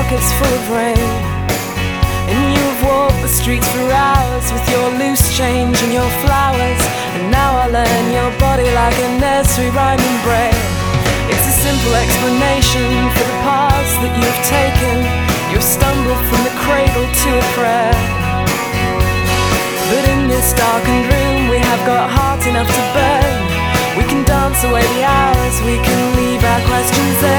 pockets full of rain. And you've walked the streets for hours with your loose change and your flowers. And now I learn your body like a nursery rhyme in braille. It's a simple explanation for the paths that you've taken. You've stumbled from the cradle to a prayer. But in this darkened room we have got heart enough to burn. We can dance away the hours, we can leave our questions there.